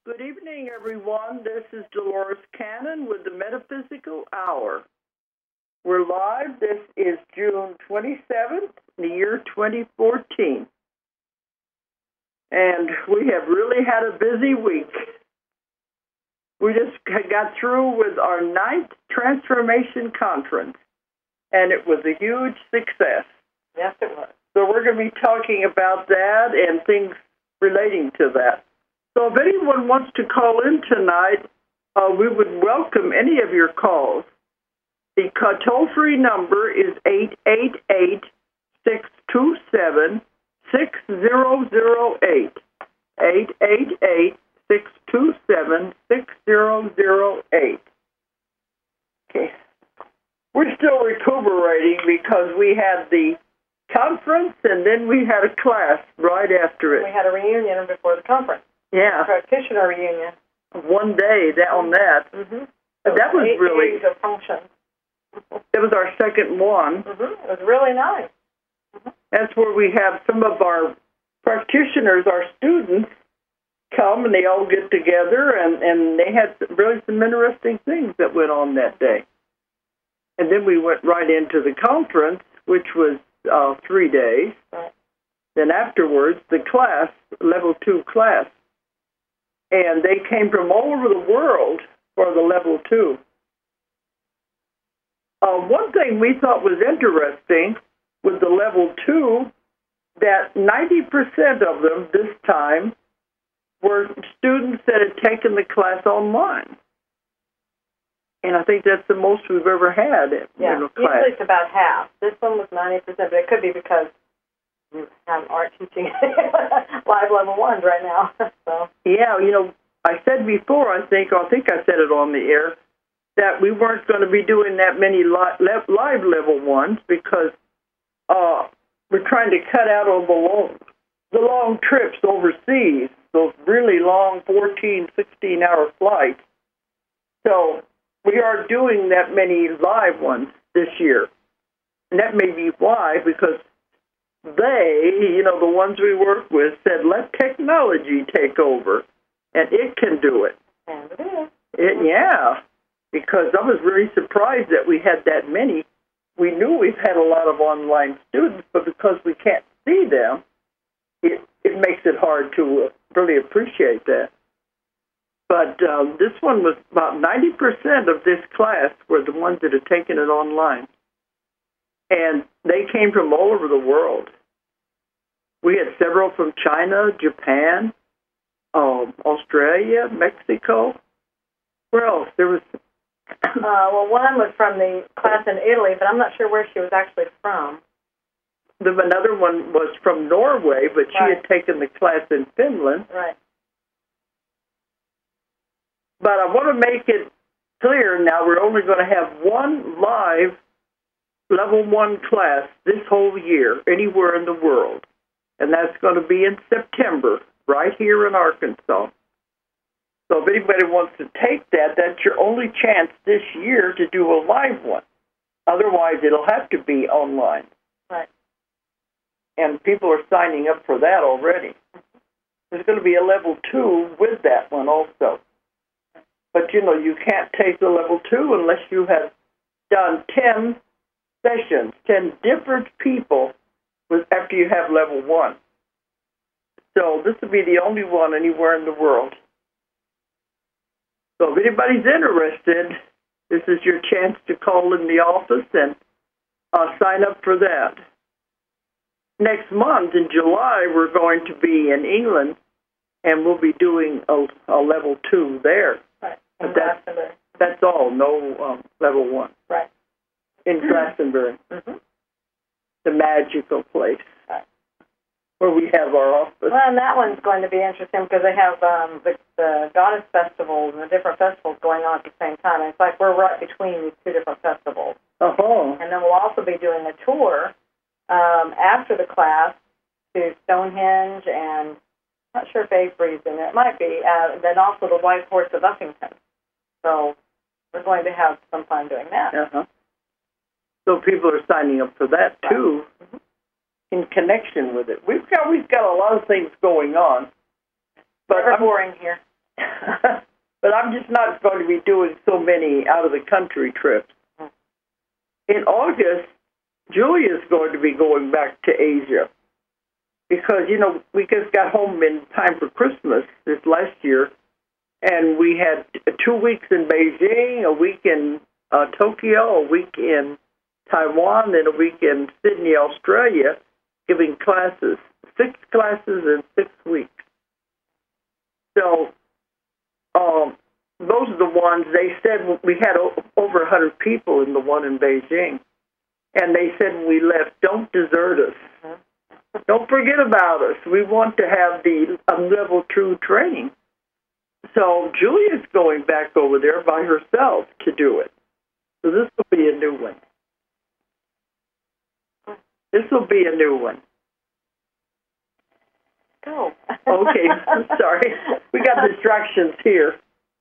Good evening, everyone. This is Dolores Cannon with the Metaphysical Hour. We're live. This is June 27th, the year 2014. And we have really had a busy week. We just got through with our 9th Transformation Conference, and it was a huge success. Yes, it was. So we're going to be talking about that and things relating to that. So if anyone wants to call in tonight, we would welcome any of your calls. The toll-free number is 888-627-6008. 888-627-6008. Okay. We're still recuperating because we had the conference and then we had a class right after it. We had a reunion before the conference. Yeah. A practitioner reunion. One day on that. Mm-hmm. That was 8 really... days of function. That was our second one. Mm-hmm. It was really nice. Mm-hmm. That's where we have some of our practitioners, our students, come and they all get together and they had really some interesting things that went on that day. And then we went right into the conference, which was 3 days. Right. Then afterwards, the class, level 2 class. And they came from all over the world for the level 2. One thing we thought was interesting with the level 2, that 90% of them this time were students that had taken the class online. And I think that's the most we've ever had in a class. Usually it's about half. This one was 90%, but it could be because you aren't teaching live level 1s right now. So. Yeah, I said before, I think I said it on the air, that we weren't going to be doing that many live level 1s because we're trying to cut out on the long trips overseas, those really long 14, 16-hour flights. So we aren't doing that many live ones this year. And that may be why, because they, the ones we work with, said, let technology take over, and it can do it. And it is. Yeah, because I was really surprised that we had that many. We knew we've had a lot of online students, but because we can't see them, it makes it hard to really appreciate that. But this one was about 90% of this class were the ones that had taken it online. And they came from all over the world. We had several from China, Japan, Australia, Mexico. Where else? There was... one was from the class in Italy, but I'm not sure where she was actually from. Another one was from Norway, but she had taken the class in Finland. Right. But I want to make it clear now we're only going to have one live level 1 class this whole year, anywhere in the world. And that's going to be in September, right here in Arkansas. So if anybody wants to take that, that's your only chance this year to do a live one. Otherwise, it'll have to be online. Right. And people are signing up for that already. There's going to be a level 2 with that one also. But, you can't take the level 2 unless you have done 10 sessions, 10 different people after you have level 1. So this will be the only one anywhere in the world. So if anybody's interested, this is your chance to call in the office and sign up for that. Next month, in July, we're going to be in England, and we'll be doing a level 2 there. Right. But that's all, no level 1. Right. In Glastonbury. Mm-hmm. The magical place. Right. Where we have our office. Well, and that one's going to be interesting because they have the goddess festivals and the different festivals going on at the same time. And it's like we're right between these 2 different festivals. Uh-huh. And then we'll also be doing a tour after the class to Stonehenge, and I'm not sure if Avery's in there. It might be. Then also the White Horse of Uffington. So we're going to have some fun doing that. Uh-huh. So people are signing up for that, too, in connection with it. We've got a lot of things going on. But Never boring here. But I'm just not going to be doing so many out-of-the-country trips. In August, Julia's going to be going back to Asia because, we just got home in time for Christmas this last year, and we had 2 weeks in Beijing, a week in Tokyo, a week in Taiwan, and a week in Sydney, Australia, giving classes, 6 classes in 6 weeks. So those are the ones they said. We had over 100 people in the one in Beijing, and they said when we left, don't desert us. Don't forget about us. We want to have the level true training. So Julia's going back over there by herself to do it. So this will be a new one. This will be a new one. Go. Okay, I'm sorry. We got distractions here.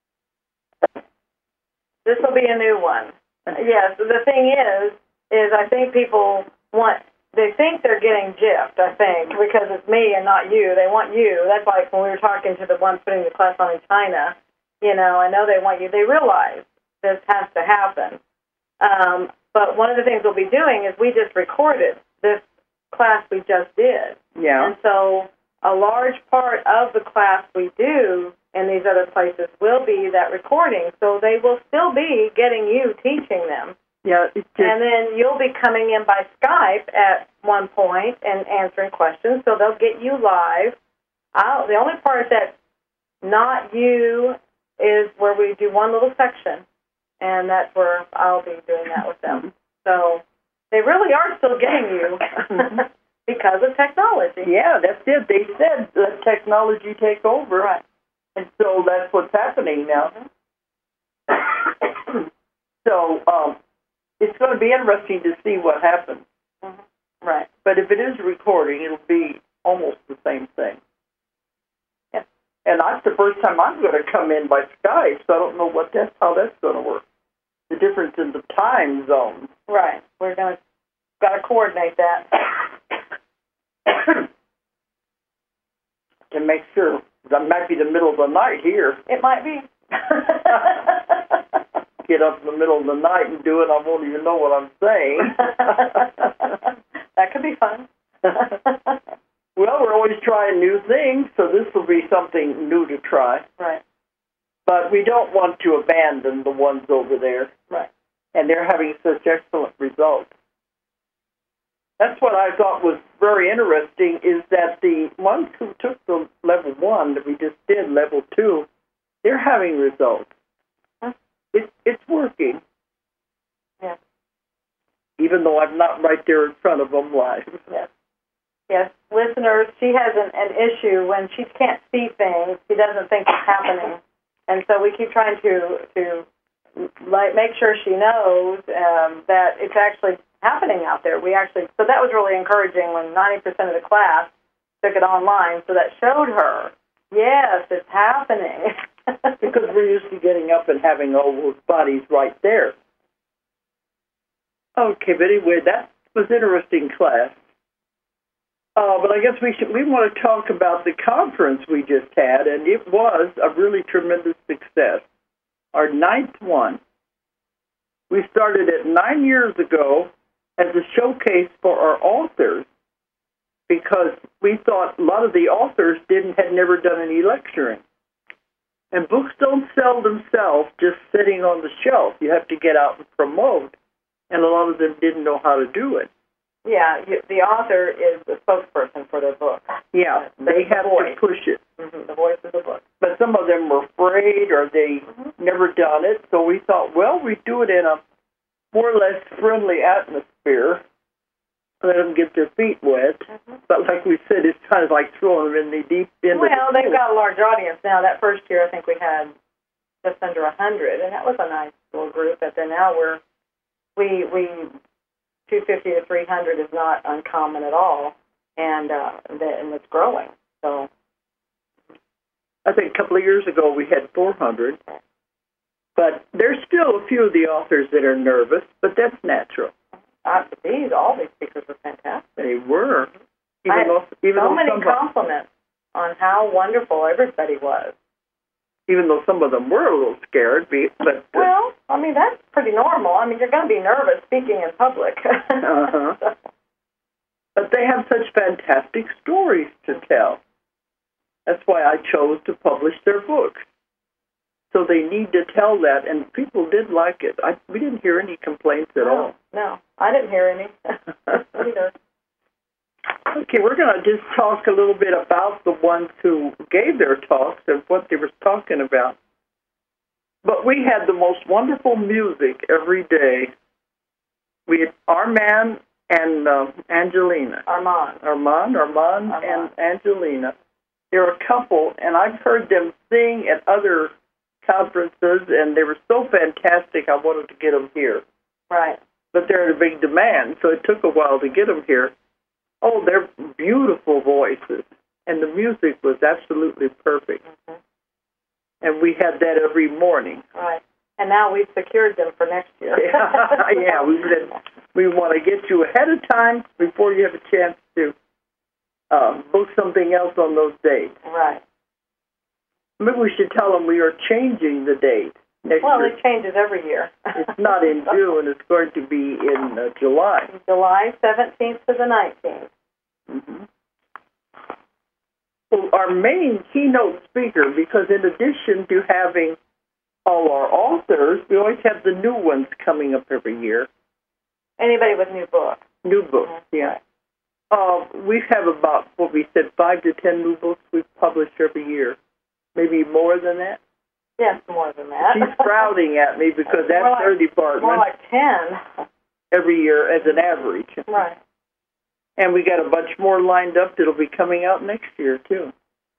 This will be a new one. Yes, the thing is I think people they think they're getting gypped, I think, because it's me and not you. They want you. That's like when we were talking to the ones putting the class on in China. I know they want you. They realize this has to happen. But one of the things we'll be doing is we just recorded this class we just did. Yeah. And so a large part of the class we do in these other places will be that recording. So they will still be getting you teaching them. Yeah. And then you'll be coming in by Skype at one point and answering questions. So they'll get you live. The only part that's not you is where we do one little section. And that's where I'll be doing that with them. So they really are still getting you because of technology. Yeah, that's it. They said let technology take over. Right. And so that's what's happening now. So it's going to be interesting to see what happens. Right. But if it is recording, it'll be almost the same thing. Yes. And that's the first time I'm going to come in by Skype, so I don't know how that's going to work. The difference in the time zones. Right. We're got to coordinate that. To make sure. That might be the middle of the night here. It might be. Get up in the middle of the night and do it, I won't even know what I'm saying. That could be fun. Well, we're always trying new things, so this will be something new to try. Right. But we don't want to abandon the ones over there. Right. And they're having such excellent results. That's what I thought was very interesting, is that the ones who took the level 1 that we just did, level 2, they're having results. Huh? It's working. Yeah. Even though I'm not right there in front of them live. Yes. Yes. Listeners, she has an issue when she can't see things. She doesn't think it's happening. And so we keep trying to make sure she knows that it's actually happening out there. So that was really encouraging when 90% of the class took it online. So that showed her, yes, it's happening. Because we're used to getting up and having all those bodies right there. Okay, but anyway, that was interesting class. But I guess we want to talk about the conference we just had, and it was a really tremendous success. Our 9th one. We started it 9 years ago as a showcase for our authors, because we thought a lot of the authors had never done any lecturing. And books don't sell themselves just sitting on the shelf. You have to get out and promote, and a lot of them didn't know how to do it. Yeah, the author is the spokesperson for their book. Yeah, they have to push it. The voice of the book. But some of them were afraid, or they never done it, so we thought, well, we do it in a more or less friendly atmosphere, let them get their feet wet. But like we said, it's kind of like throwing them in the deep end. Well, they've got a large audience now. That first year, I think we had just under 100, and that was a nice little group. But then now we 250 to 300 is not uncommon at all, and it's growing. So I think a couple of years ago we had 400, but there's still a few of the authors that are nervous, but that's natural. All these speakers were fantastic. They were. Even so many compliments on how wonderful everybody was. even though some of them were a little scared. But well, I mean, that's pretty normal. I mean, you're going to be nervous speaking in public. uh-huh. But they have such fantastic stories to tell. That's why I chose to publish their books. So they need to tell that, and people did like it. We didn't hear any complaints at all. No, I didn't hear any either. Okay, we're going to just talk a little bit about the ones who gave their talks and what they were talking about. But we had the most wonderful music every day. We had Armand and Angelina. Armand, and Angelina. They're a couple, and I've heard them sing at other conferences, and they were so fantastic I wanted to get them here. Right. But they're in a big demand, so it took a while to get them here. Oh, they're beautiful voices, and the music was absolutely perfect. Mm-hmm. And we had that every morning. Right. And now we've secured them for next year. Yeah, we want to get you ahead of time before you have a chance to book something else on those dates. Right. Maybe we should tell them we are changing the date next year. It changes every year. It's not in June. It's going to be in July. July 17th to the 19th. Mm-hmm. So our main keynote speaker, because in addition to having all our authors, we always have the new ones coming up every year. Anybody with new books. New books, yeah. We have about, 5 to 10 new books we've published every year. Maybe more than that? Yes, more than that. She's frowning at me because that's her department. More like 10. Every year as an average. Right. And we got a bunch more lined up that'll be coming out next year, too.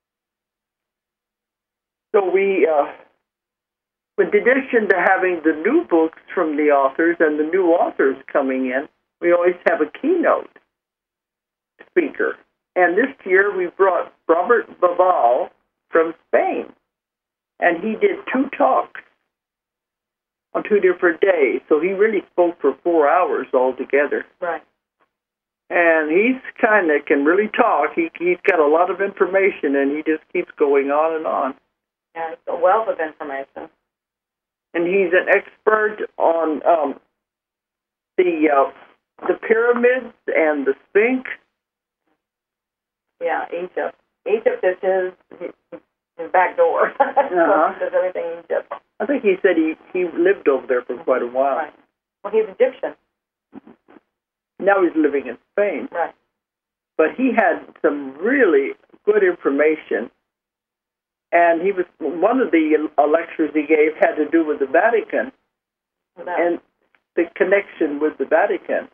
So we, in addition to having the new books from the authors and the new authors coming in, we always have a keynote speaker. And this year we brought Robert Baval from Spain. And he did 2 talks on 2 different days. So he really spoke for 4 hours altogether. Right. And he's kind of can really talk. He's got a lot of information, and he just keeps going on and on. Yeah, it's a wealth of information. And he's an expert on the pyramids and the Sphinx. Yeah, Egypt. Egypt is his back door. Uh-huh. He does everything in Egypt. I think he said he lived over there for quite a while. Right. Well, he's Egyptian. Now he's living in Spain. Right. But he had some really good information. And he was one of the lectures he gave had to do with the Vatican and the connection with the Vatican.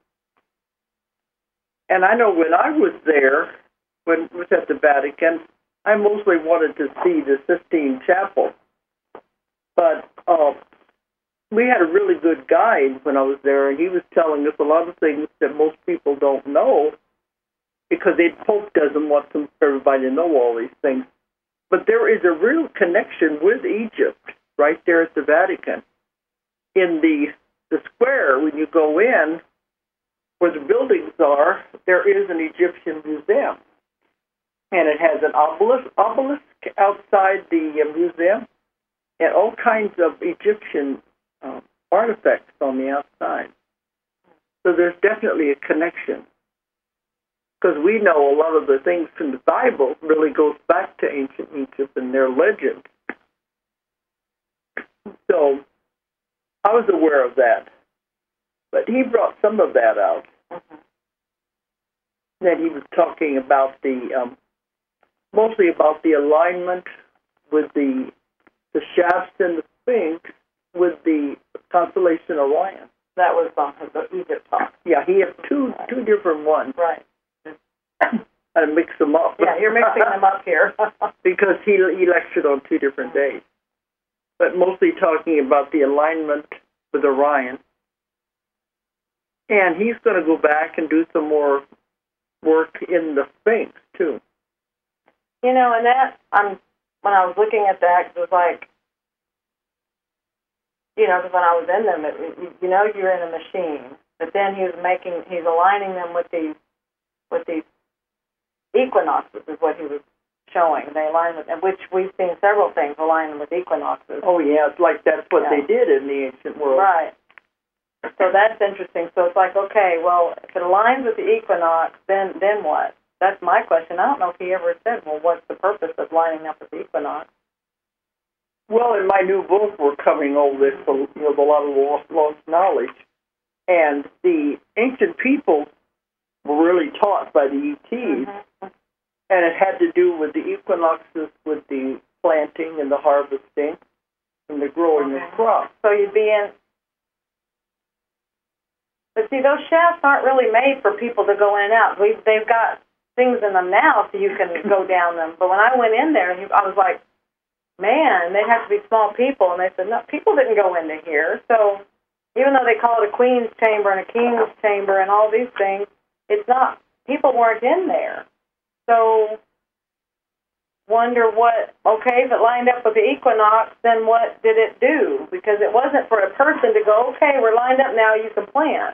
And I know when I was there, when I was at the Vatican, I mostly wanted to see the Sistine Chapel. But we had a really good guide when I was there, and he was telling us a lot of things that most people don't know because the Pope doesn't want everybody to know all these things. But there is a real connection with Egypt right there at the Vatican. In the square, when you go in, where the buildings are, there is an Egyptian museum. And it has an obelisk outside the museum and all kinds of Egyptian artifacts on the outside. So there's definitely a connection. Because we know a lot of the things from the Bible really goes back to ancient Egypt and their legend. So I was aware of that. But he brought some of that out. Mm-hmm. Then he was talking about mostly about the alignment with the shafts and the Sphinx with the constellation Orion. That was the Egypt talk. Yeah, he had two different ones. Right. I mix them up. Yeah, you're mixing them up here. Because he lectured on 2 different days. But mostly talking about the alignment with Orion. And he's going to go back and do some more work in the Sphinx, too. You know, and that, when I was looking at that, it was like, you know, because when I was in them, you're in a machine. But then he's aligning them with these equinoxes is what he was showing. They align with, which we've seen several things align with equinoxes. Oh, yeah, it's like that's what they did in the ancient world. Right. So that's interesting. So it's like, okay, well, if it aligns with the equinox, then what? That's my question. I don't know if he ever said, well, what's the purpose of lining up with the equinox? Well, in my new book, we're covering all this, a lot of lost knowledge. And the ancient people were really taught by the ETs, and it had to do with the equinoxes, with the planting and the harvesting and the growing of crops. So you'd be in... But see, those shafts aren't really made for people to go in and out. They've got things in them now so you can go down them. But when I went in there, I was like, man, they'd have to be small people. And they said, no, people didn't go into here. So even though they call it a queen's chamber and a king's chamber and all these things, it's not. People weren't in there. So wonder what, okay, if it lined up with the equinox, then what did it do? Because it wasn't for a person to go, okay, we're lined up now, you can plant.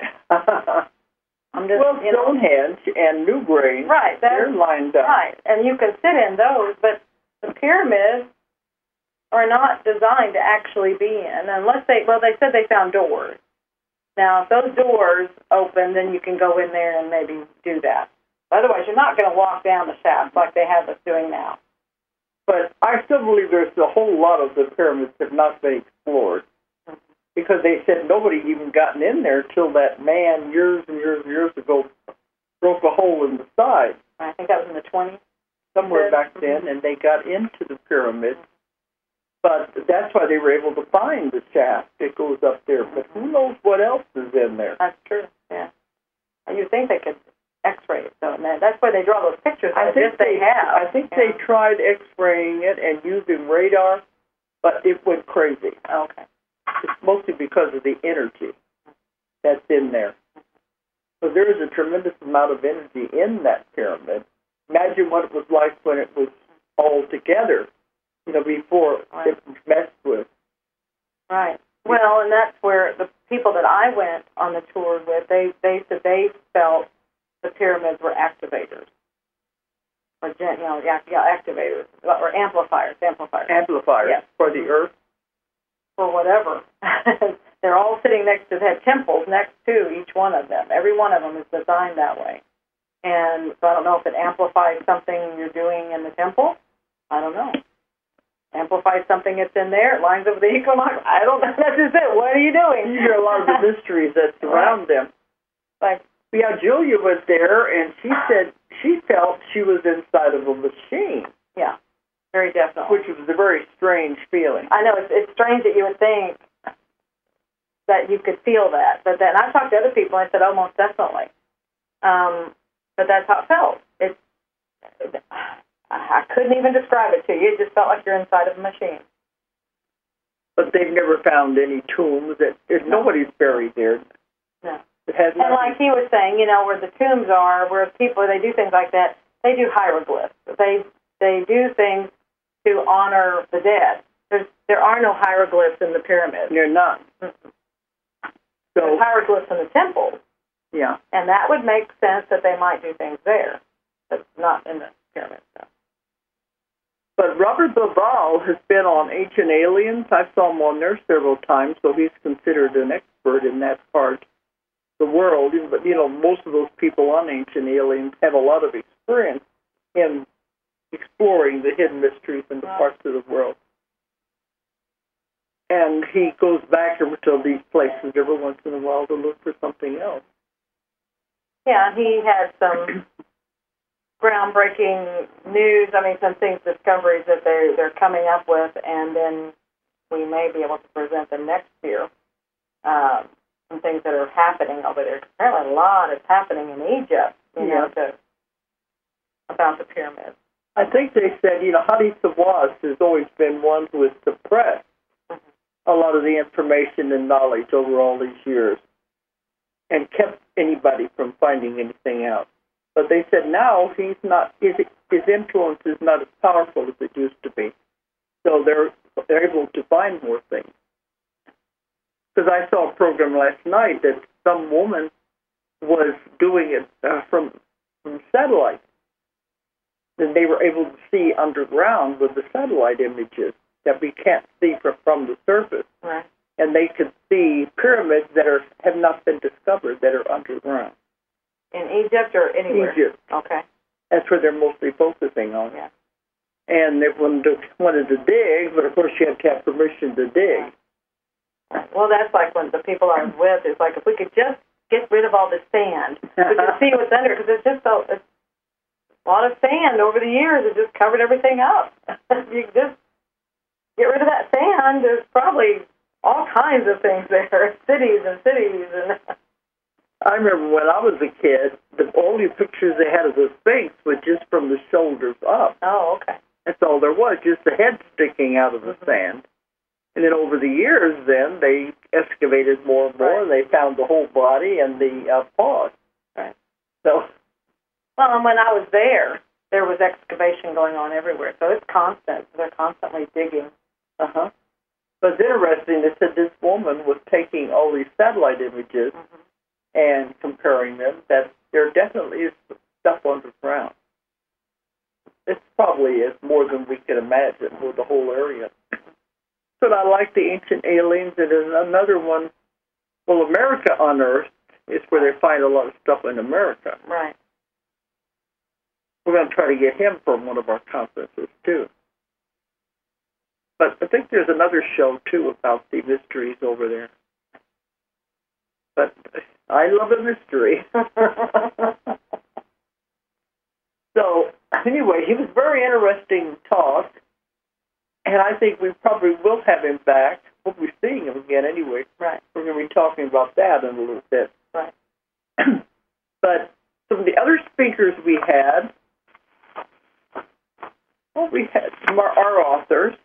I'm just, well, Stonehenge and Newgrange, right, they're lined up. Right, and you can sit in those, but the pyramids are not designed to actually be in, unless they said they found doors. Now, if those doors open, then you can go in there and maybe do that. Otherwise, you're not going to walk down the shaft like they have us doing now. But I still believe there's a whole lot of the pyramids that have not been explored, because they said nobody even gotten in there till that man years and years and years ago broke a hole in the side. I think that was in the 20s. Somewhere back then, and they got into the pyramid. But that's why they were able to find the shaft that goes up there. But who knows what else is in there? That's true, yeah. And you think they could X-ray it, so that's why they draw those pictures. I think they tried X-raying it and using radar, but it went crazy. Okay. It's mostly because of the energy that's in there. So there is a tremendous amount of energy in that pyramid. Imagine what it was like when it was all together, before it was messed with. Right. Well, and that's where the people that I went on the tour with, they said they felt the pyramids were activators. Or, activators. Or amplifiers. Amplifiers, yes. For the earth? For whatever. They're all sitting next to, they had temples next to each one of them. Every one of them is designed that way. And so I don't know if it amplifies something you're doing in the temple. I don't know. Amplifies something that's in there. It lines up with the equinox. I don't know. That's just it. What are you doing? These are a lot of the mysteries that surround them. Like, yeah, Julia was there, and she said she felt she was inside of a machine. Yeah, very definitely. Which was a very strange feeling. I know. It's strange that you would think that you could feel that. But then I talked to other people, and I said, oh, most definitely. But that's how it felt. I couldn't even describe it to you. It just felt like you're inside of a machine. But they've never found any tombs. Nobody's buried there. No. And like he was saying, where the tombs are, where people, they do things like that, they do hieroglyphs. They do things to honor the dead. There are no hieroglyphs in the pyramids. There are not. There's hieroglyphs in the temples. Yeah. And that would make sense that they might do things there, but not in the pyramids. So. But Robert Bauval has been on Ancient Aliens. I saw him on there several times, so he's considered an expert in that part of the world. But, most of those people on Ancient Aliens have a lot of experience in exploring the hidden mysteries in the parts of the world. And he goes back to these places every once in a while to look for something else. Yeah, he had some groundbreaking news. Some things, discoveries that they're coming up with, and then we may be able to present them next year. Some things that are happening over there. Apparently, a lot is happening in Egypt. About the pyramids. I think they said, Hadi Sawaz has always been one who has suppressed a lot of the information and knowledge over all these years, and kept anybody from finding anything out. But they said now he's not. His influence is not as powerful as it used to be. So they're able to find more things. Because I saw a program last night that some woman was doing it from satellite. then they were able to see underground with the satellite images that we can't see from the surface. Right. And they could see pyramids that have not been discovered that are underground. In Egypt or anywhere? Egypt. Okay. That's where they're mostly focusing on. Yeah. And they wanted to dig, but of course you have to have permission to dig. Well, that's like when the people I was with, it's like if we could just get rid of all the sand, we could see what's under, because it's just it's a lot of sand over the years. It just covered everything up. If you just get rid of that sand, there's probably all kinds of things there, cities and cities. And I remember when I was a kid, the only pictures they had of the Sphinx was just from the shoulders up. Oh, okay. That's all there was, just the head sticking out of the sand. And then over the years, then, they excavated more and more, and they found the whole body and the paws. Right. So, well, and when I was there was excavation going on everywhere, so it's constant. They're constantly digging. uh-huh. But it's interesting, they said this woman was taking all these satellite images and comparing them, that there definitely is stuff underground. It's probably is more than we could imagine with the whole area. But I like the ancient aliens, and there's another one. Well, America Unearthed is where they find a lot of stuff in America. Right. We're going to try to get him from one of our conferences, too. But I think there's another show, too, about the mysteries over there. But I love a mystery. So, anyway, he was very interesting talk. And I think we probably will have him back. We'll be seeing him again anyway. Right. We're going to be talking about that in a little bit. Right. But some of the other speakers we had, we had some of our authors.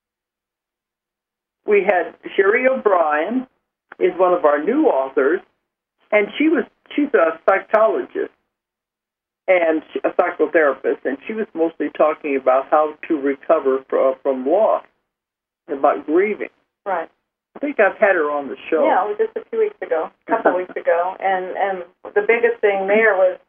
We had Sherry O'Brien is one of our new authors, and she's a psychologist and a psychotherapist, and she was mostly talking about how to recover from loss, about grieving. Right. I think I've had her on the show. Yeah, it was just a few weeks ago, a couple weeks ago, and the biggest thing there was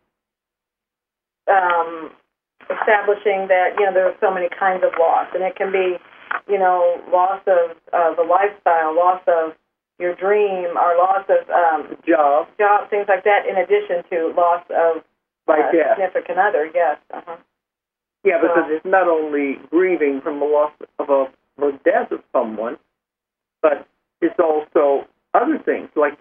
establishing that there are so many kinds of loss, and it can be loss of the lifestyle, loss of your dream, or loss of job, things like that, in addition to loss of significant other. Yes. Uh-huh. Yeah, because it's not only grieving from the loss of a death of someone, but it's also other things like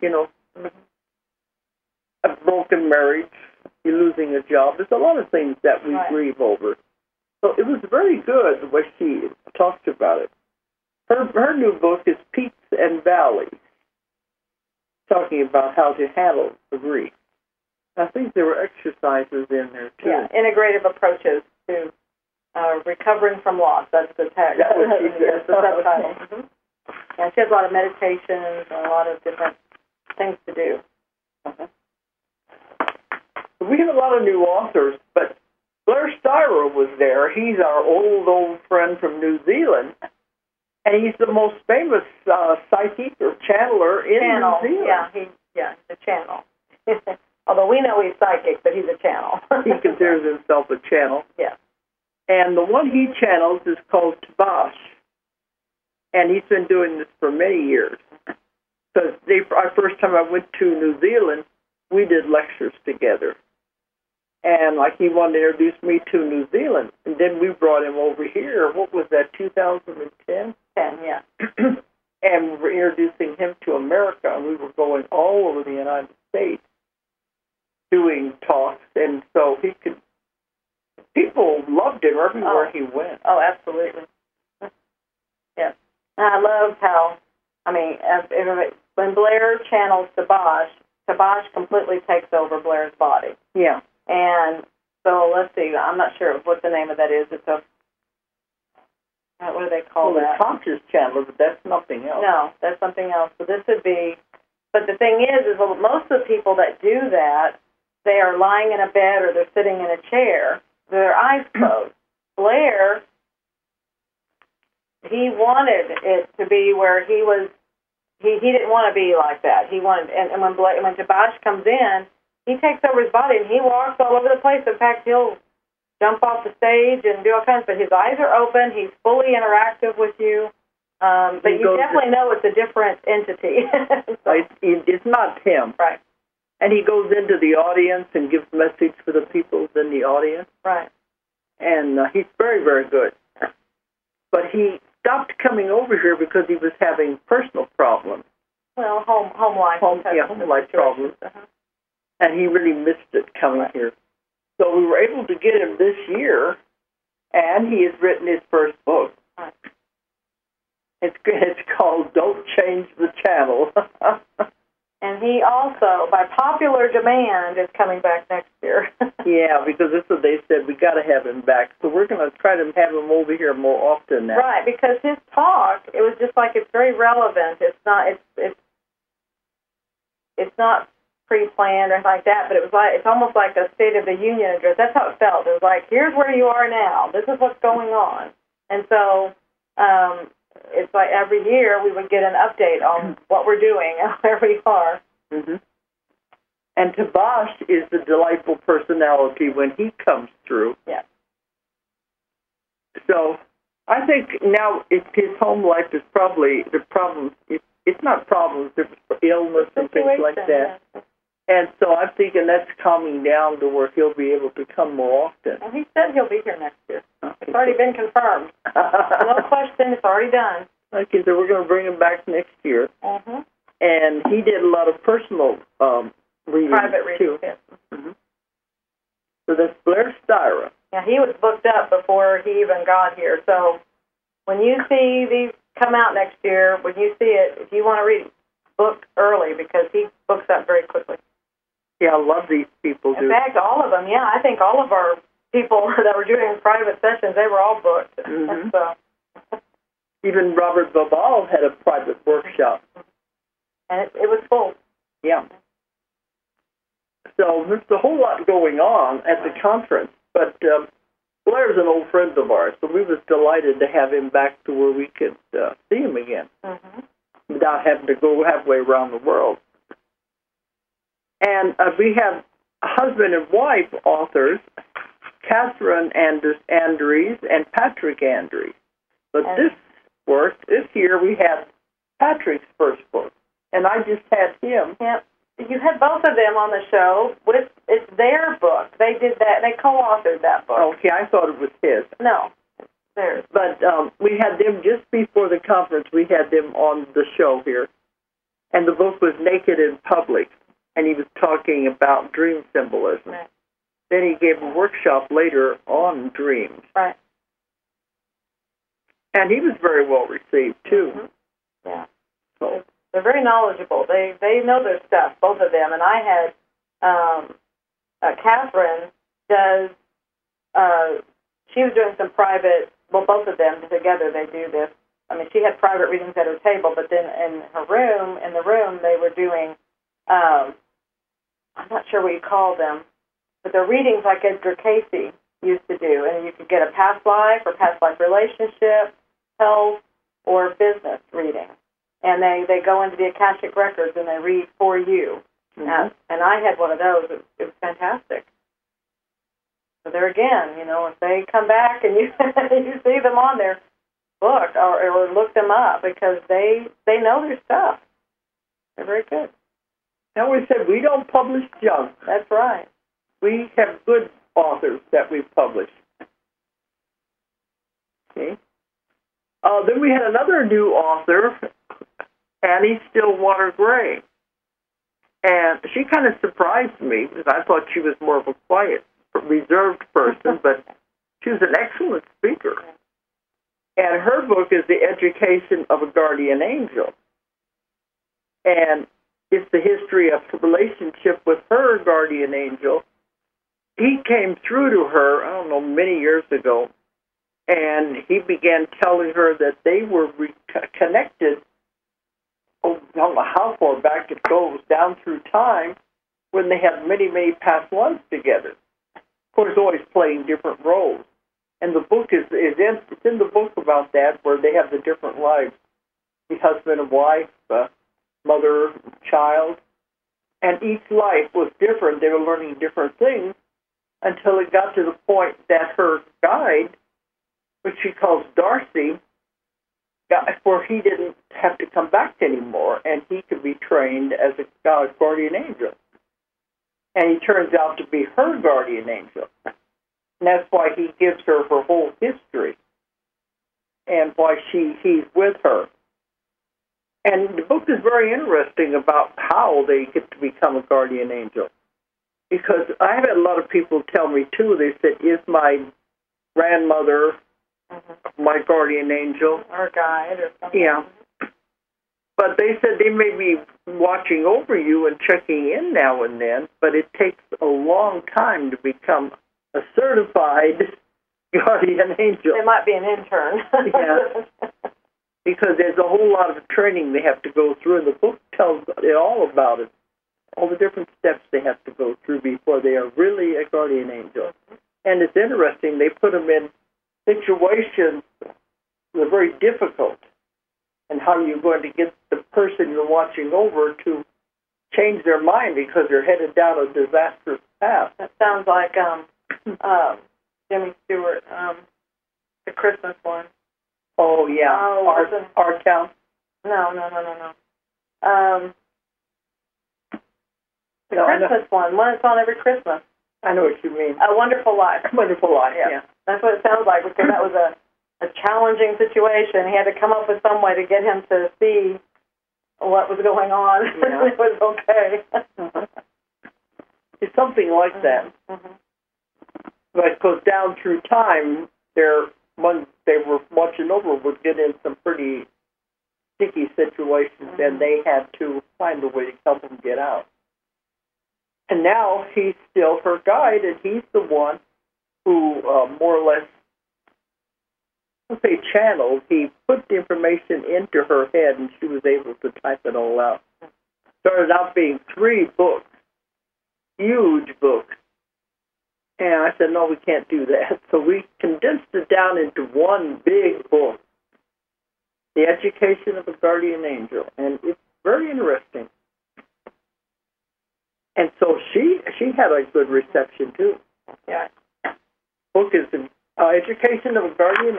a broken marriage, you losing a job. There's a lot of things that we grieve over. So it was very good the way she talked about it. Her new book is Peaks and Valleys, talking about how to handle the grief. I think there were exercises in there, too. Yeah, integrative approaches to recovering from loss. That's the tag. That's what she said. That's the subtitle. Yeah, she has a lot of meditations and a lot of different things to do. We have a lot of new authors, but Blair Styra was there. He's our old friend from New Zealand, and he's the most famous psychic or channeler in New Zealand. Yeah, he's a channel. Although we know he's psychic, but he's a channel. He considers himself a channel. Yeah. And the one he channels is called Tabash. And he's been doing this for many years. Because our first time I went to New Zealand, we did lectures together. And he wanted to introduce me to New Zealand. And then we brought him over here. What was that, 2010? 10, yeah. And we were introducing him to America, and we were going all over the United States doing talks. And so people loved him everywhere he went. Oh, absolutely. Yeah. I loved how, when Blair channels Tabash completely takes over Blair's body. Yeah. And so, let's see, I'm not sure what the name of that is. It's what do they call that? Conscious channeler, but that's something else. No, that's something else. So this would be, but the thing is most of the people that do that, they are lying in a bed or they're sitting in a chair, their eyes closed. Blair, he wanted it to be where he was, he didn't want to be like that. He wanted, and when Tabash comes in, he takes over his body and he walks all over the place. In fact, he'll jump off the stage and do all kinds, but his eyes are open. He's fully interactive with you. But you definitely know it's a different entity. So, it's not him. right. And he goes into the audience and gives message for the people in the audience. Right. And he's very, very good. But he stopped coming over here because he was having personal problems. Well, home life. Home life problems. Uh-huh. And he really missed it coming here. So we were able to get him this year, and he has written his first book. Right. It's called Don't Change the Channel. And he also, by popular demand, is coming back next year. Yeah, because that's what they said. We got to have him back. So we're going to try to have him over here more often now. Right, because his talk, it was just like it's very relevant. It's not pre-planned or anything like that, but it's almost like a State of the Union address. That's how it felt. It was like, here's where you are now. This is what's going on. And so it's like every year we would get an update on what we're doing and where we are. Mm-hmm. And Tabash is the delightful personality when he comes through. Yeah. So I think now his home life is probably the problem. It's not problems, there's illness and things like that. Yeah. And so I'm thinking that's calming down to where he'll be able to come more often. Well, he said he'll be here next year. It's already been confirmed. No question, it's already done. Okay, so we're going to bring him back next year. Mm-hmm. And he did a lot of personal readings, Private readings, too. yes. Mm-hmm. So that's Blair Styra. Yeah, he was booked up before he even got here. So when you see these come out next year, when you see it, if you want to read, book early because he books up very quickly. Yeah, I love these people. In fact, all of them, yeah. I think all of our people that were doing private sessions, they were all booked. Mm-hmm. So, even Robert Babal had a private workshop. And it was full. Yeah. So there's a whole lot going on at the conference. But Blair's an old friend of ours, so we was delighted to have him back to where we could see him again without having to go halfway around the world. And we have husband and wife authors, Catherine Andrews and Patrick Andrews. But this year we had Patrick's first book, and I just had him. Yeah, you had both of them on the show. It's their book. They did that. They co-authored that book. Okay, I thought it was his. No, it's theirs. But we had them just before the conference. We had them on the show here, and the book was Naked in Public. And he was talking about dream symbolism. Right. Then he gave a workshop later on dreams. Right. And he was very well received, too. Mm-hmm. Yeah. So they're very knowledgeable. They know their stuff, both of them. And I had Catherine does, she was doing some private, well, both of them together, they do this. I mean, she had private readings at her table, but then in the room, they were doing, I'm not sure what you call them, but they're readings like Edgar Casey used to do, and you could get a past life or past life relationship, health, or business reading. And they go into the Akashic Records and they read for you. Mm-hmm. And I had one of those. It was fantastic. So there again, if they come back and you you see them on their book or look them up because they know their stuff. They're very good. Now we said we don't publish junk. That's right. We have good authors that we publish. Okay. Then we had another new author, Annie Stillwater Gray. And she kind of surprised me because I thought she was more of a quiet, reserved person, but she was an excellent speaker. And her book is The Education of a Guardian Angel. And it's the history of the relationship with her guardian angel. He came through to her, I don't know, many years ago, and he began telling her that they were connected, I don't know how far back it goes, down through time, when they had many, many past lives together. Of course, always playing different roles. And the book it's in the book about that, where they have the different lives, the husband and wife, mother, child, and each life was different. They were learning different things, until it got to the point that her guide, which she calls Darcy, got where he didn't have to come back anymore, and he could be trained as a guardian angel. And he turns out to be her guardian angel. And that's why he gives her her whole history and why he's with her. And the book is very interesting about how they get to become a guardian angel. Because I have had a lot of people tell me, too, they said, is my grandmother my guardian angel? Or guide or something. Yeah. But they said they may be watching over you and checking in now and then, but it takes a long time to become a certified guardian angel. They might be an intern. Yeah. Because there's a whole lot of training they have to go through, and the book tells it all about it, all the different steps they have to go through before they are really a guardian angel. And it's interesting, they put them in situations that are very difficult, and how you're going to get the person you're watching over to change their mind because they're headed down a disastrous path. That sounds like Jimmy Stewart, the Christmas one. Oh, yeah. Our Town. No. The Christmas one it's on every Christmas. I know what you mean. A Wonderful Life. Wonderful Life, yeah. That's what it sounds like, because that was a challenging situation. He had to come up with some way to get him to see what was going on. Yeah. It was okay. It's something like that. Mm-hmm. But it goes down through time, ones they were watching over would get in some pretty sticky situations, and they had to find a way to help them get out. And now he's still her guide, and he's the one who more or less, let's say, channeled. He put the information into her head, and she was able to type it all out. Started out being 3 books, huge books. And I said, no, we can't do that. So we condensed it down into one big book, The Education of a Guardian Angel. And it's very interesting. And so she had a good reception, too. Yeah. Book is The Education of a Guardian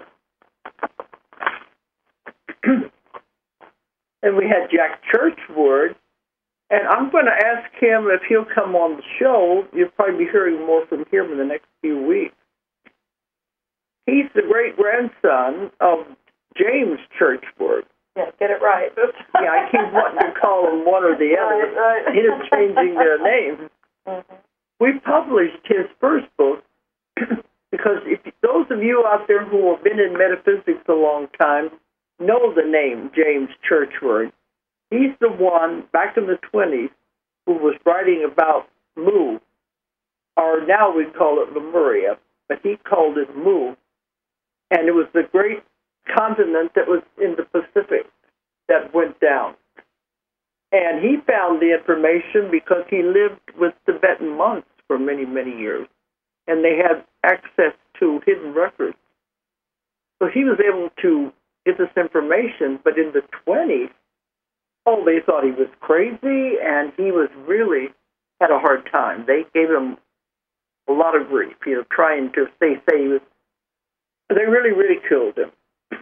Angel. And we had Jack Churchward. And I'm going to ask him if he'll come on the show. You'll probably be hearing more from him in the next few weeks. He's the great-grandson of James Churchward. Yeah, get it right. Yeah, I keep wanting to call him one or the other. Right. Interchanging their names. Mm-hmm. We published his first book because if those of you out there who have been in metaphysics a long time know the name James Churchward. He's the one, back in the 20s, who was writing about Mu, or now we call it Lemuria, but he called it Mu. And it was the great continent that was in the Pacific that went down. And he found the information because he lived with Tibetan monks for many, many years, and they had access to hidden records. So he was able to get this information, but in the 20s, they thought he was crazy, and he was really had a hard time. They gave him a lot of grief, trying to say he was. They really ridiculed him.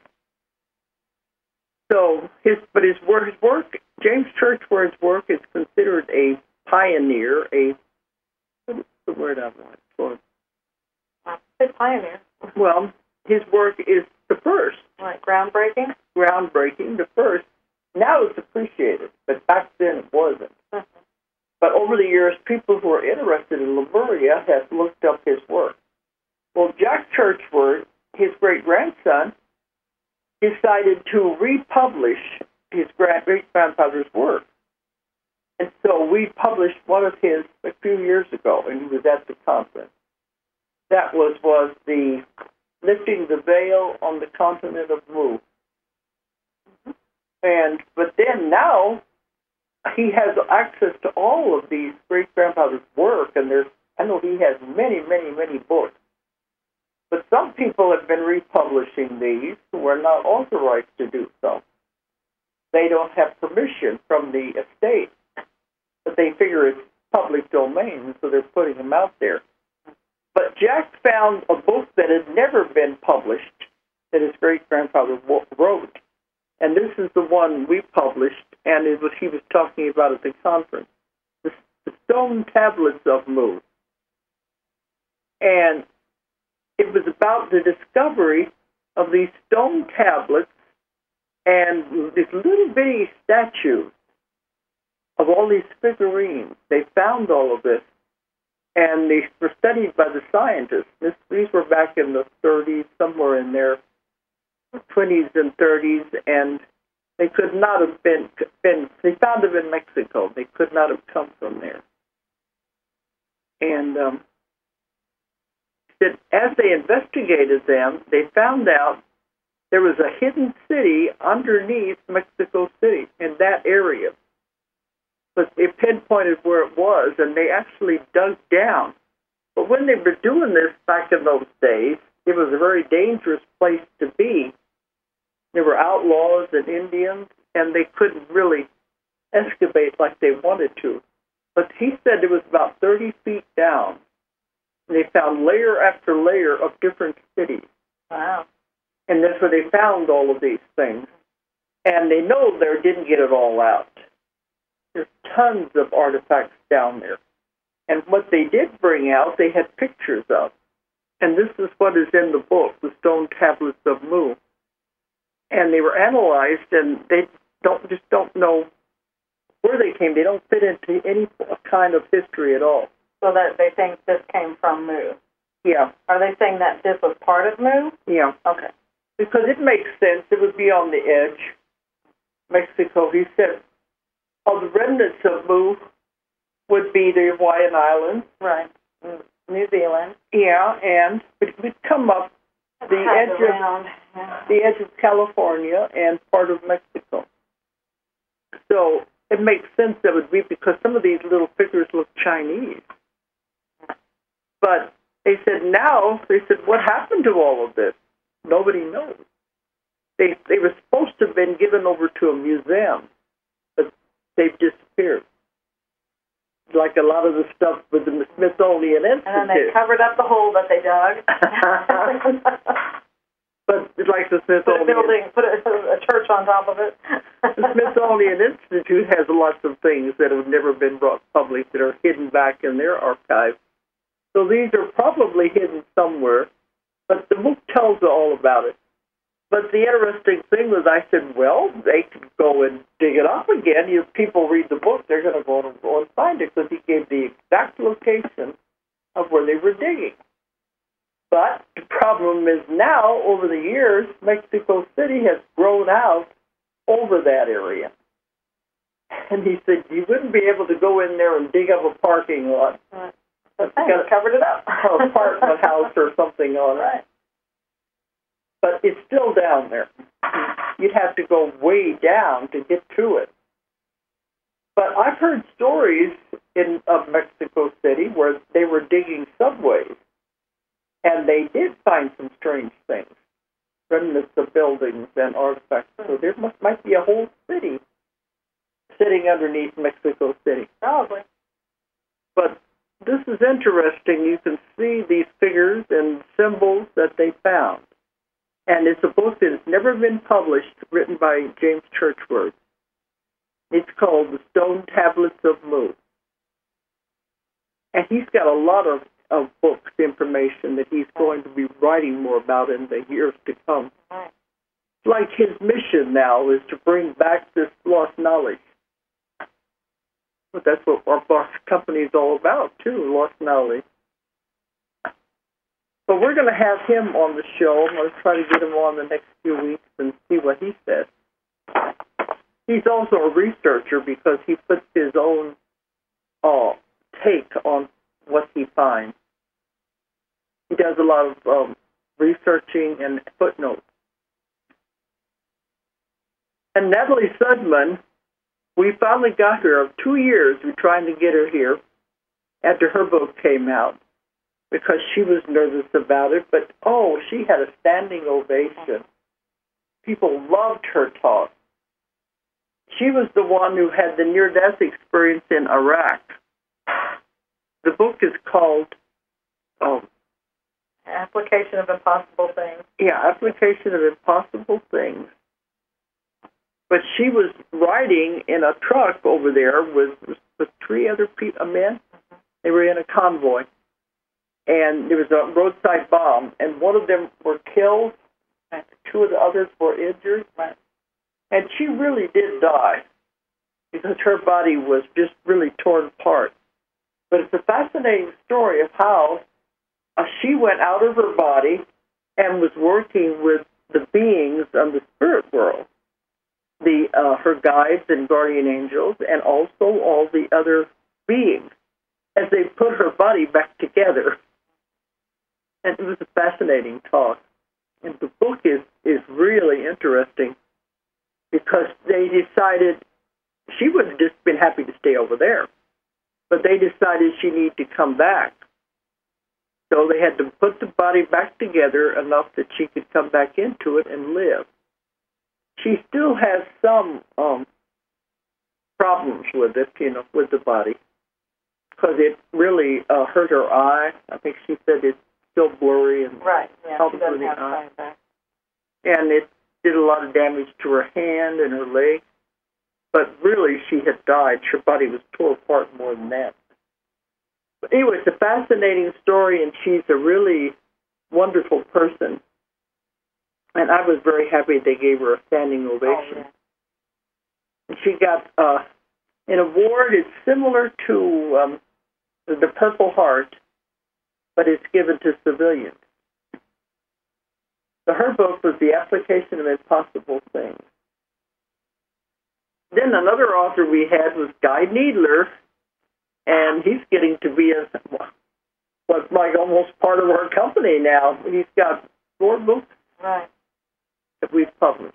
So his work, James Churchward's work, is considered a pioneer. What's the word I want for? A pioneer. Well, his work is the first. Like groundbreaking. Groundbreaking, the first. Now it's appreciated, but back then it wasn't. Mm-hmm. But over the years, people who are interested in Lemuria have looked up his work. Well, Jack Churchward, his great-grandson, decided to republish his great-grandfather's work. And so we published one of his a few years ago, and he was at the conference. That was the Lifting the Veil on the Continent of Mu. But then now he has access to all of these great-grandfather's work, and I know he has many, many, many books. But some people have been republishing these who are not authorized to do so. They don't have permission from the estate, but they figure it's public domain, so they're putting them out there. But Jack found a book that had never been published that his great-grandfather wrote. And this is the one we published, and it was he was talking about at the conference, the Stone Tablets of Mu. And it was about the discovery of these stone tablets and these little bitty statues of all these figurines. They found all of this, and they were studied by the scientists. These were back in the 30s, somewhere in their 20s and 30s, and they could not have been they found them in Mexico. They could not have come from there. And that as they investigated them, they found out there was a hidden city underneath Mexico City in that area. But they pinpointed where it was, and they actually dug down. But when they were doing this back in those days, it was a very dangerous place to be. There were outlaws and Indians, and they couldn't really excavate like they wanted to. But he said it was about 30 feet down. And they found layer after layer of different cities. Wow. And that's where they found all of these things. And they know they didn't get it all out. There's tons of artifacts down there. And what they did bring out, they had pictures of. And this is what is in the book, the Stone Tablets of Mu. And they were analyzed, and they don't know where they came. They don't fit into any kind of history at all. So that they think this came from Mu. Yeah. Are they saying that this was part of Mu? Yeah. Okay. Because it makes sense. It would be on the edge. Mexico, he said, all the remnants of Mu would be the Hawaiian Islands. Right. New Zealand. Yeah, and it would come up the edge of California and part of Mexico. So it makes sense that it would be because some of these little figures look Chinese. But they said what happened to all of this? Nobody knows. They were supposed to have been given over to a museum, but they've disappeared. Like a lot of the stuff with the Smithsonian Institute. And then they covered up the hole that they dug. But like the Smithsonian... Put a church on top of it. The Smithsonian Institute has lots of things that have never been brought public that are hidden back in their archive. So these are probably hidden somewhere, but the book tells all about it. But the interesting thing was I said, well, they could go and dig it up again. If people read the book, they're going to go and find it because he gave the exact location of where they were digging. But the problem is now, over the years, Mexico City has grown out over that area. And he said, you wouldn't be able to go in there and dig up a parking lot. Covered it up. Or apartment house or something on it. Right. But it's still down there. You'd have to go way down to get to it. But I've heard stories of Mexico City where they were digging subways, and they did find some strange things, remnants of buildings and artifacts. So there might be a whole city sitting underneath Mexico City. Probably. But this is interesting. You can see these figures and symbols that they found. And it's a book that has never been published, written by James Churchward. It's called The Stone Tablets of Mu. And he's got a lot of books, information that he's going to be writing more about in the years to come. Like his mission now is to bring back this lost knowledge. But that's what our company is all about, too, lost knowledge. But we're going to have him on the show. I'm going to try to get him on the next few weeks and see what he says. He's also a researcher because he puts his own take on what he finds. He does a lot of researching and footnotes. And Natalie Sudman, we finally got her. 2 years we're trying to get her here after her book came out, because she was nervous about it, but, she had a standing ovation. People loved her talk. She was the one who had the near-death experience in Iraq. The book is called Application of impossible things. Yeah, application of impossible things. But she was riding in a truck over there with 3 other men. They were in a convoy. And there was a roadside bomb, and one of them were killed, and 2 of the others were injured. And she really did die because her body was just really torn apart. But it's a fascinating story of how she went out of her body and was working with the beings of the spirit world, her guides and guardian angels, and also all the other beings, as they put her body back together. And it was a fascinating talk. And the book is really interesting because they decided she would have just been happy to stay over there, but they decided she needed to come back. So they had to put the body back together enough that she could come back into it and live. She still has some problems with it, with the body, because it really hurt her eye. I think she said it's still blurry and helped with the eye. And it did a lot of damage to her hand and her leg. But really, she had died. Her body was torn apart more than that. But anyway, it's a fascinating story, and she's a really wonderful person. And I was very happy they gave her a standing ovation. And she got an award. It's similar to the Purple Heart, but it's given to civilians. So her book was The Application of Impossible Things. Then another author we had was Guy Needler, and he's getting to be what's like almost part of our company now. He's got 4 books that we've published.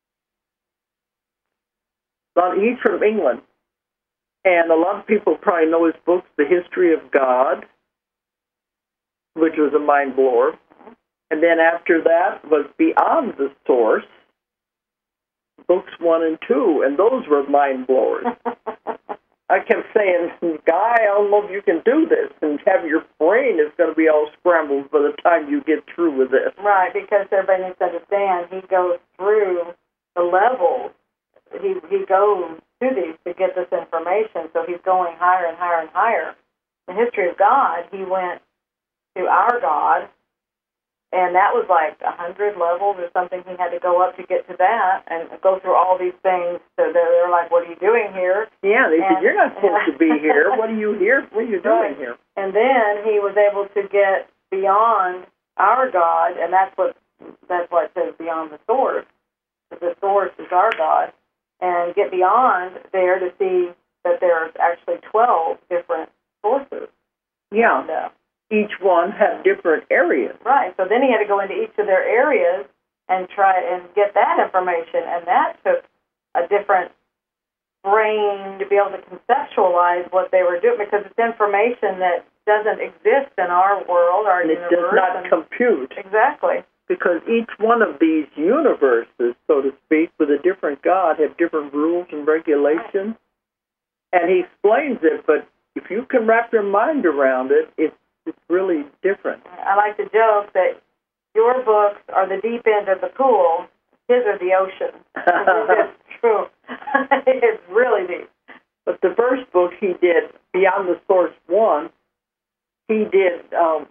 He's from England, and a lot of people probably know his books, The History of God, which was a mind blower. And then after that was Beyond the Source, books 1 and 2, and those were mind blowers. I kept saying, Guy, I don't know if you can do this, and have your brain is going to be all scrambled by the time you get through with this. Right, because everybody needs to understand, he goes through the levels. He goes to these to get this information, so he's going higher and higher and higher. The History of God, he went to our God, and that was like 100 levels or something. He had to go up to get to that and go through all these things. So they're like, what are you doing here? Yeah, they said, you're not supposed to be here. What are you here? What are you doing here? And then he was able to get beyond our God, and that's what it says, beyond the source. The source is our God. And get beyond there to see that there's actually 12 different sources. Yeah. And, each one had different areas. Right. So then he had to go into each of their areas and try and get that information, and that took a different brain to be able to conceptualize what they were doing, because it's information that doesn't exist in our world, our universe. It does not compute. Exactly. Because each one of these universes, so to speak, with a different God, have different rules and regulations. And he explains it, but if you can wrap your mind around it, it's really different. I like to joke that your books are the deep end of the pool, his are the ocean. It's true. It's really deep. But the first book he did, Beyond the Source 1, he did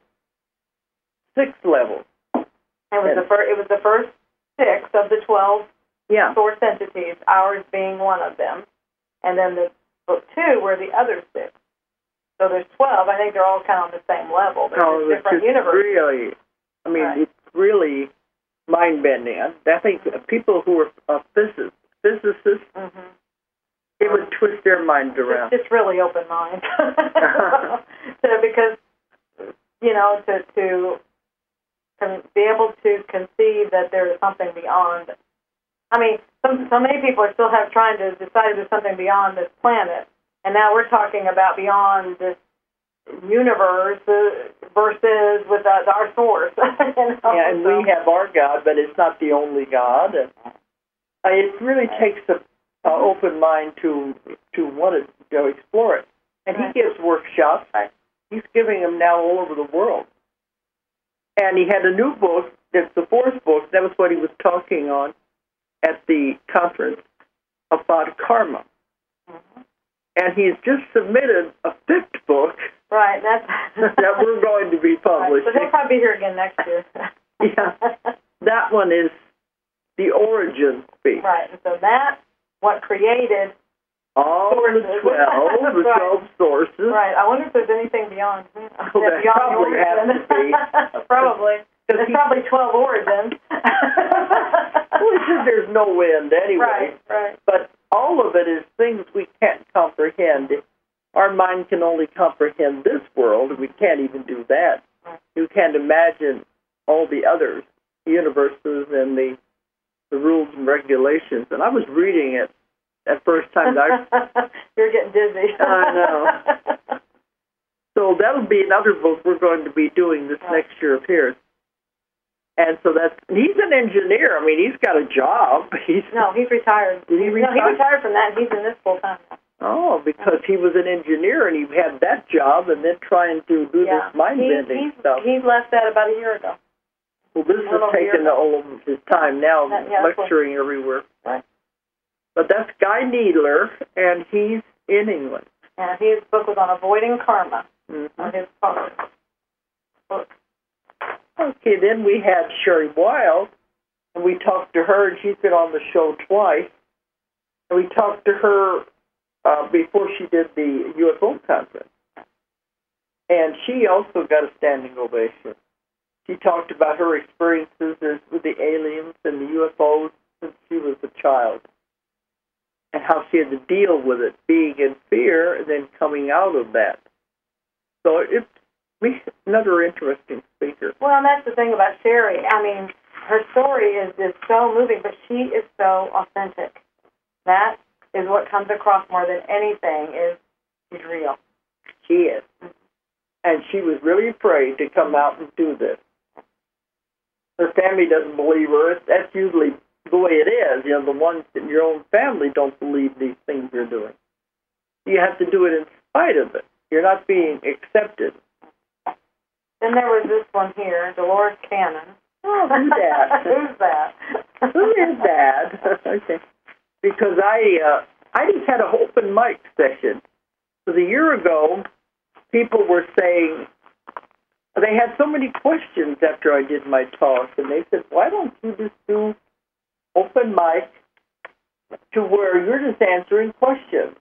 6 levels. It was the first 6 of the 12 source entities, ours being one of them. And then the book 2 were the other 6. So there's 12. I think they're all kind of on the same level. There's different universes. Really, it's really mind-bending. I think people who are physicists, they would twist their minds around. It's really open mind. Because, to be able to conceive that there is something beyond. So many people are still trying to decide there's something beyond this planet. And now we're talking about beyond this universe versus with our source. Yeah, and we have our God, but it's not the only God. And it really takes an open mind to want to explore it. And he gives workshops. He's giving them now all over the world. And he had a new book, that's the fourth book, that was what he was talking on at the conference about karma. Mm-hmm. And he's just submitted a fifth book. Right, that's that we're going to be publishing. Right, so he'll probably be here again next year. Yeah, that one is the origin speech. Right, and so that's what created all sources. the 12, the 12 sources. Right, I wonder if there's anything beyond. There probably has to be. Probably. There's probably 12 origins. Well, there's no end anyway. Right. But all of it is things we can't comprehend. Our mind can only comprehend this world. We can't even do that. You can't imagine all the other universes and the rules and regulations. And I was reading it that first time. You're getting dizzy. I know. So that'll be another book we're going to be doing this next year of his. And so he's an engineer. I mean, he's got a job. No, he's retired. Did he retire? No, he retired from that. He's in this full time. Oh, because he was an engineer and he had that job and then trying to do this mind-bending stuff. He's left that about a year ago. Well, this is taking all of his time now, lecturing everywhere. Right. But that's Guy Needler, and he's in England. And his book was on avoiding karma. Mm-hmm. His book. Okay, then we had Sherry Wild, and we talked to her, and she's been on the show twice. And we talked to her before she did the UFO conference. And she also got a standing ovation. She talked about her experiences with the aliens and the UFOs since she was a child, and how she had to deal with it, being in fear and then coming out of that. So it's another interesting speaker. Well, and that's the thing about Sherry. I mean, her story is so moving, but she is so authentic. That is what comes across more than anything is she's real. She is. And she was really afraid to come out and do this. Her family doesn't believe her. That's usually the way it is. You know, the ones in your own family don't believe these things you're doing. You have to do it in spite of it. You're not being accepted. Then there was this one here, Dolores Cannon. Oh, who's that? Who's that? Who is that? Okay. Because I just had an open mic session. So a year ago, people were saying, they had so many questions after I did my talk, and they said, why don't you just do open mic to where you're just answering questions?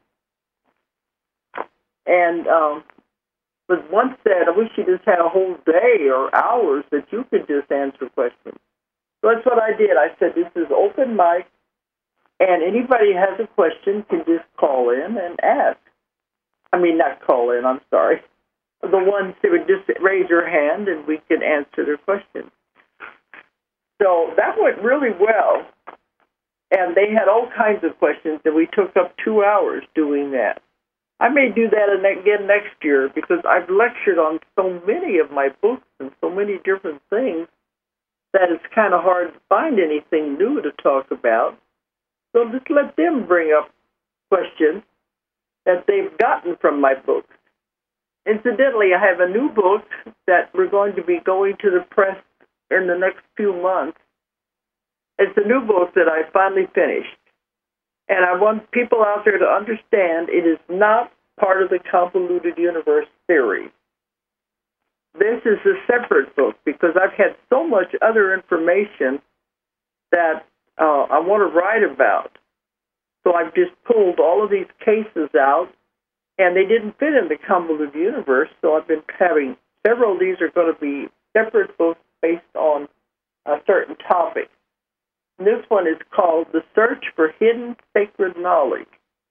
And but one said, I wish you just had a whole day or hours that you could just answer questions. So that's what I did. I said, this is open mic, and anybody who has a question can just call in and ask. I mean, not call in, I'm sorry. The ones that would just raise your hand and we could answer their questions. So that went really well. And they had all kinds of questions, and we took up 2 hours doing that. I may do that again next year because I've lectured on so many of my books and so many different things that it's kind of hard to find anything new to talk about. So just let them bring up questions that they've gotten from my books. Incidentally, I have a new book that we're going to be going to the press in the next few months. It's a new book that I finally finished. And I want people out there to understand it is not part of the convoluted universe theory. This is a separate book because I've had so much other information that I want to write about. So I've just pulled all of these cases out, and they didn't fit in the convoluted universe, so I've been having several of these are going to be separate books based on a certain topic. And this one is called The Search for Hidden Sacred Knowledge.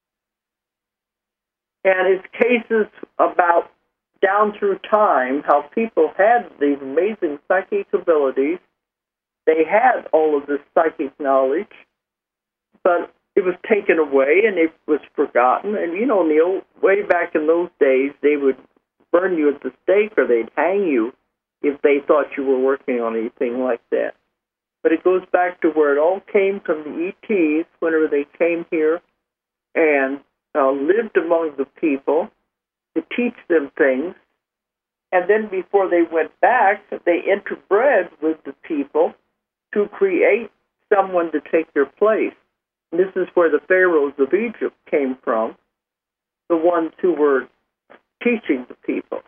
And it's cases about down through time how people had these amazing psychic abilities. They had all of this psychic knowledge, but it was taken away and it was forgotten. And, you know, way back in those days, they would burn you at the stake or they'd hang you if they thought you were working on anything like that. But it goes back to where it all came from the ETs whenever they came here and lived among the people to teach them things. And then before they went back, they interbred with the people to create someone to take their place. And this is where the pharaohs of Egypt came from, the ones who were teaching the people.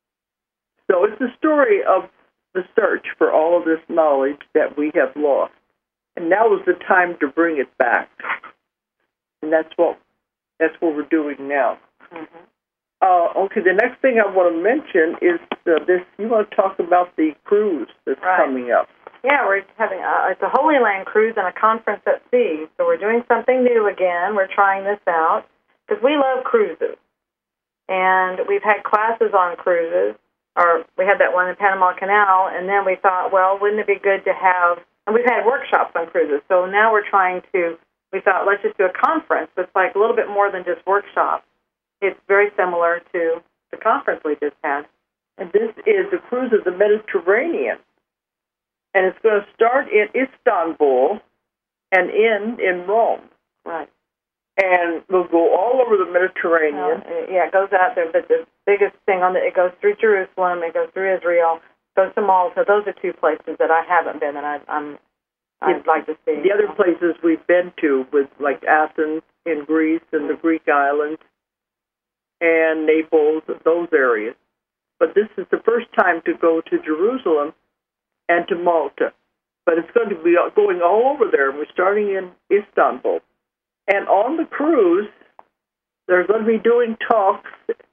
So it's a story of the search for all of this knowledge that we have lost. And now is the time to bring it back. And that's what we're doing now. Mm-hmm. Okay, the next thing I want to mention is this. You want to talk about the cruise that's coming up. Yeah, we're having it's a Holy Land cruise and a conference at sea. So we're doing something new again. We're trying this out because we love cruises. And we've had classes on cruises, or we had that one in Panama Canal, and then we thought, well, wouldn't it be good to have, and we've had workshops on cruises. So now we thought, let's just do a conference. It's like a little bit more than just workshops. It's very similar to the conference we just had. And this is the cruise of the Mediterranean. And it's going to start in Istanbul and end in Rome. Right. And we'll go all over the Mediterranean. It goes out there, but the biggest thing it goes through Jerusalem, it goes through Israel, goes to Malta. Those are two places that I haven't been, and I'd like to see. The other places we've been to, with like Athens in Greece and the Greek islands, and Naples, those areas. But this is the first time to go to Jerusalem and to Malta. But it's going to be going all over there. We're starting in Istanbul. And on the cruise, they're going to be doing talks,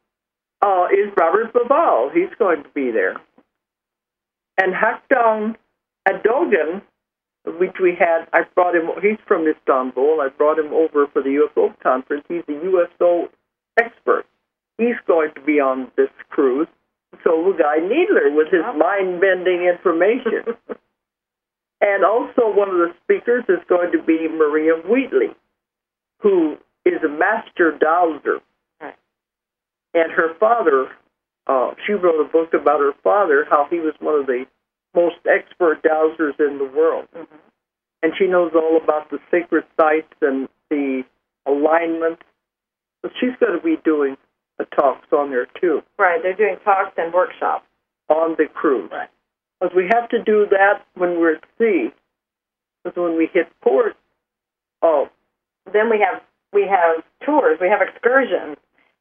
is Robert Bauval. He's going to be there. And Haktan Adogan, which we had, I brought him, he's from Istanbul. I brought him over for the UFO conference. He's a UFO expert. He's going to be on this cruise. So will Guy Needler with his mind-bending information. And also one of the speakers is going to be Maria Wheatley, who is a master dowser. Right. And her father, she wrote a book about her father, how he was one of the most expert dowsers in the world. Mm-hmm. And she knows all about the sacred sites and the alignment. So she's going to be doing talks on there, too. Right, they're doing talks and workshops. On the cruise. Right. Because we have to do that when we're at sea. Because when we hit port, then we have tours, we have excursions.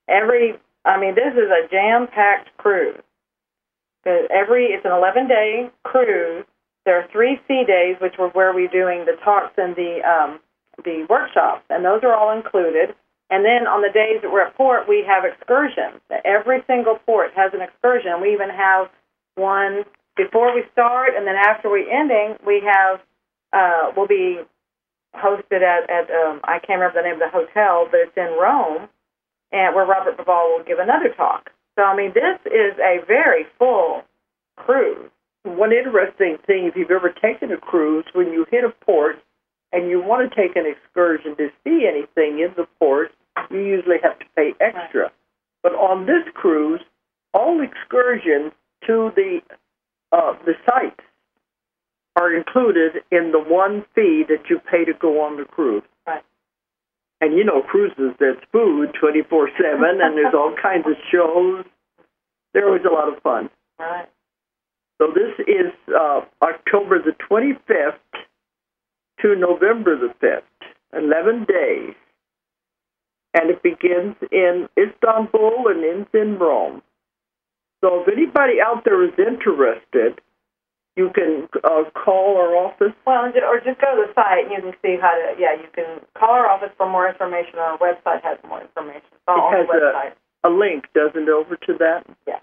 This is a jam-packed cruise. It's an 11-day cruise. There are 3 sea days, which were where we're doing the talks and the workshops, and those are all included. And then on the days that we're at port, we have excursions. Every single port has an excursion. We even have one before we start, and then after we're ending, we have we'll be hosted at I can't remember the name of the hotel, but it's in Rome, and where Robert Bauval will give another talk. So this is a very full cruise. One interesting thing, if you've ever taken a cruise, when you hit a port and you want to take an excursion to see anything in the port, you usually have to pay extra. Right. But on this cruise, all excursions to the sites are included in the one fee that you pay to go on the cruise. Right. And cruises, there's food 24/7, and there's all kinds of shows. They're always a lot of fun. Right. So this is October the 25th to November the 5th, 11 days. And it begins in Istanbul and ends in Rome. So if anybody out there is interested, you can call our office. Well, or just go to the site and you can see how to, you can call our office for more information. Our website has more information. It's all on the website. A link, doesn't it, over to that? Yeah.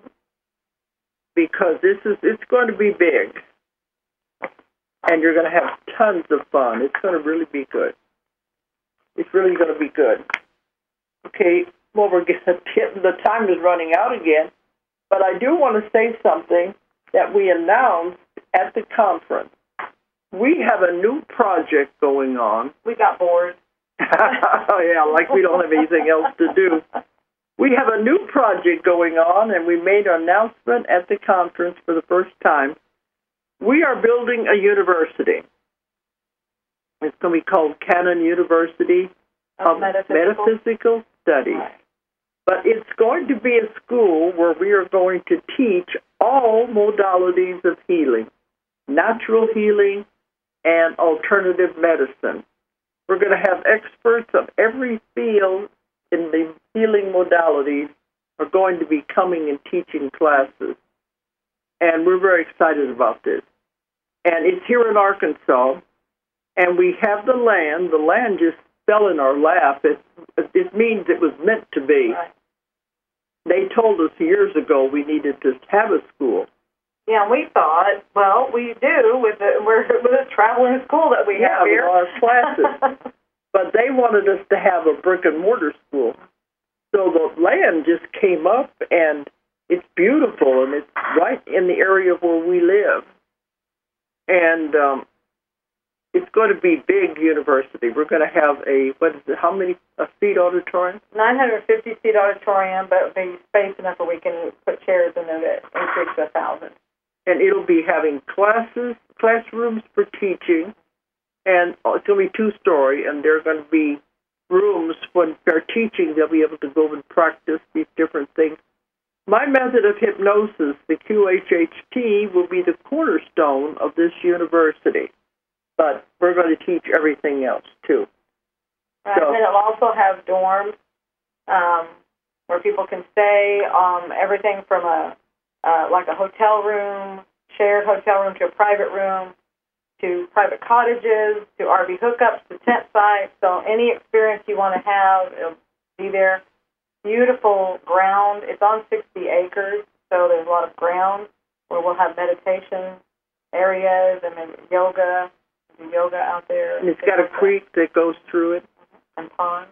Because it's going to be big. And you're going to have tons of fun. It's going to really be good. It's really going to be good. Okay, well, the time is running out again. But I do want to say something that we announced at the conference. We have a new project going on. We got bored. Yeah, like we don't have anything else to do. We have a new project going on, and we made an announcement at the conference for the first time. We are building a university. It's going to be called Canon University of Metaphysical Studies. Right. But it's going to be a school where we are going to teach all modalities of healing, natural healing and alternative medicine. We're going to have experts of every field in the healing modalities are going to be coming and teaching classes. And we're very excited about this. And it's here in Arkansas, and we have the land. The land just fell in our lap. It means it was meant to be. Right. They told us years ago we needed to have a school. Yeah, and we thought, well, we do with the traveling school that we have here. Yeah, with our classes. But they wanted us to have a brick-and-mortar school. So the land just came up, and it's beautiful, and it's right in the area where we live. And it's going to be big university. We're going to have how many seat auditorium? 950-seat auditorium, but it'll be space enough where we can put chairs in there to increase to 1,000. And it'll be having classrooms for teaching, and it's going to be 2-story, and there are going to be rooms when they're teaching, they'll be able to go and practice these different things. My method of hypnosis, the QHHT, will be the cornerstone of this university, but we're going to teach everything else, too. Right, so, and then it'll also have dorms where people can stay, everything from like a hotel room, shared hotel room, to a private room, to private cottages, to RV hookups, to tent sites. So any experience you want to have, it'll be there. Beautiful ground. It's on 60 acres, so there's a lot of ground where we'll have meditation areas and then yoga out there. And it's got a creek that goes through it. And ponds.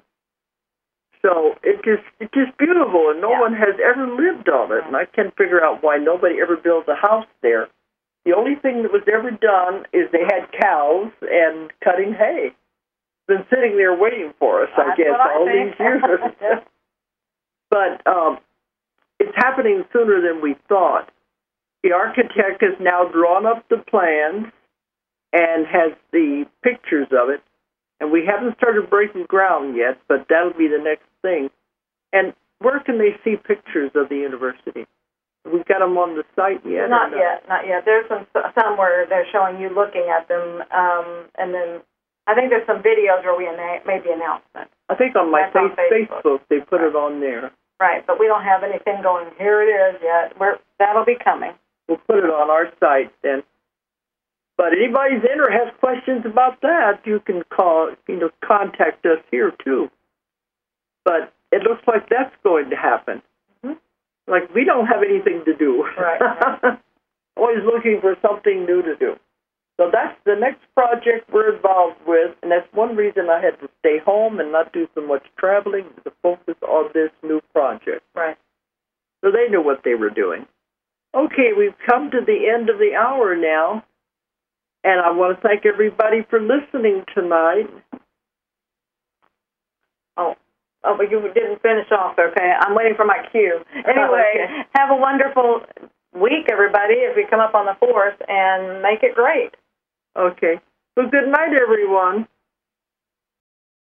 So it's just beautiful, and no one has ever lived on it, and I can't figure out why nobody ever built a house there. The only thing that was ever done is they had cows and cutting hay. Been sitting there waiting for us, I guess, all these years. But it's happening sooner than we thought. The architect has now drawn up the plans and has the pictures of it, and we haven't started breaking ground yet, but that'll be the next thing. And where can they see pictures of the university? We've got them on the site yet? Not yet. There's some where they're showing you looking at them, and then I think there's some videos where we made the announcement. I think on my Facebook they put it on there. Right, but we don't have anything going, here it is yet. That'll be coming. We'll put it on our site then. But anybody's in or has questions about that, you can contact us here too. But it looks like that's going to happen. Like, we don't have anything to do. Right. Always looking for something new to do. So that's the next project we're involved with, and that's one reason I had to stay home and not do so much traveling, to focus on this new project. Right. So they knew what they were doing. Okay, we've come to the end of the hour now, and I want to thank everybody for listening tonight. Oh, but you didn't finish off, okay? I'm waiting for my cue. Anyway, Okay. Have a wonderful week, everybody, as we come up on the 4th, and make it great. Okay. Well, good night, everyone.